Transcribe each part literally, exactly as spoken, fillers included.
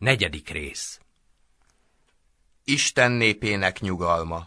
Negyedik rész. Isten népének nyugalma.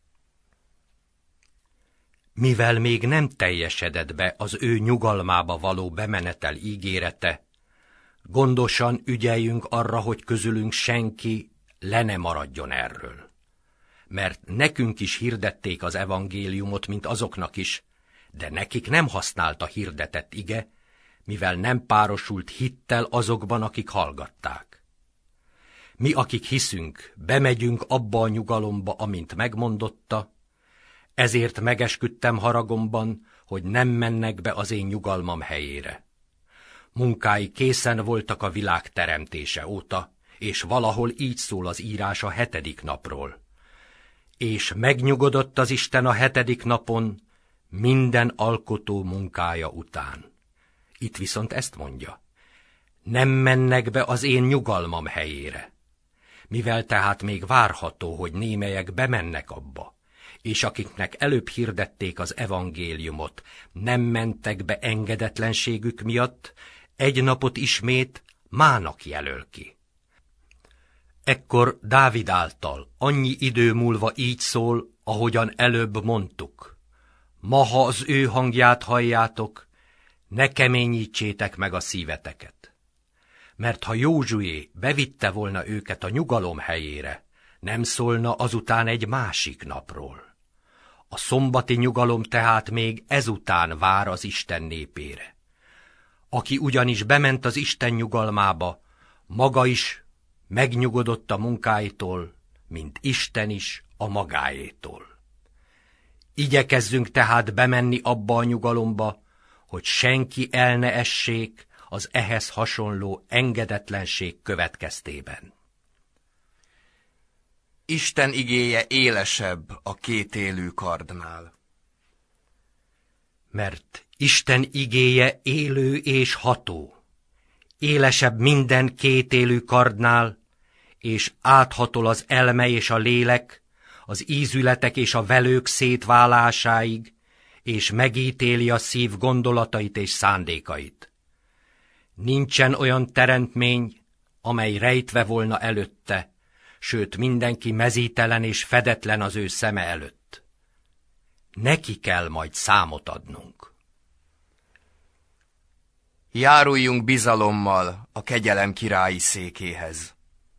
Mivel még nem teljesedett be az ő nyugalmába való bemenetel ígérete, gondosan ügyeljünk arra, hogy közülünk senki le ne maradjon erről. Mert nekünk is hirdették az evangéliumot, mint azoknak is, de nekik nem használta hirdetett ige, mivel nem párosult hittel azokban, akik hallgatták. Mi, akik hiszünk, bemegyünk abba a nyugalomba, amint megmondotta, ezért megesküdtem haragomban, hogy nem mennek be az én nyugalmam helyére. Munkái készen voltak a világ teremtése óta, és valahol így szól az írás a hetedik napról. És megnyugodott az Isten a hetedik napon, minden alkotó munkája után. Itt viszont ezt mondja: nem mennek be az én nyugalmam helyére. Mivel tehát még várható, hogy némelyek bemennek abba, és akiknek előbb hirdették az evangéliumot, nem mentek be engedetlenségük miatt, egy napot ismét mának jelöl ki. Ekkor Dávid által annyi idő múlva így szól, ahogyan előbb mondtuk: ma, ha az ő hangját halljátok, ne keményítsétek meg a szíveteket. Mert ha Józsué bevitte volna őket a nyugalom helyére, nem szólna azután egy másik napról. A szombati nyugalom tehát még ezután vár az Isten népére. Aki ugyanis bement az Isten nyugalmába, maga is megnyugodott a munkáitól, mint Isten is a magáétól. Igyekezzünk tehát bemenni abba a nyugalomba, hogy senki el ne essék az ehhez hasonló engedetlenség következtében. Isten igéje élesebb a kétélű kardnál. Mert Isten igéje élő és ható, élesebb minden kétélű kardnál, és áthatol az elme és a lélek, az ízületek és a velők szétválásáig, és megítéli a szív gondolatait és szándékait. Nincsen olyan teremtmény, amely rejtve volna előtte, sőt mindenki mezítelen és fedetlen az ő szeme előtt. Neki kell majd számot adnunk. Járuljunk bizalommal a kegyelem királyi székéhez.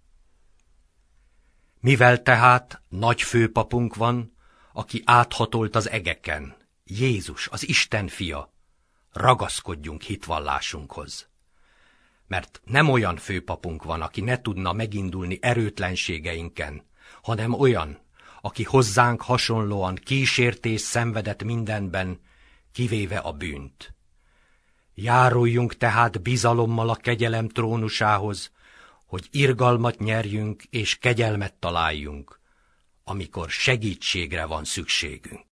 Mivel tehát nagy főpapunk van, aki áthatolt az egeken, Jézus, az Isten fia, ragaszkodjunk hitvallásunkhoz. Mert nem olyan főpapunk van, aki ne tudna megindulni erőtlenségeinken, hanem olyan, aki hozzánk hasonlóan kísértés szenvedett mindenben, kivéve a bűnt. Járuljunk tehát bizalommal a kegyelem trónusához, hogy irgalmat nyerjünk és kegyelmet találjunk, amikor segítségre van szükségünk.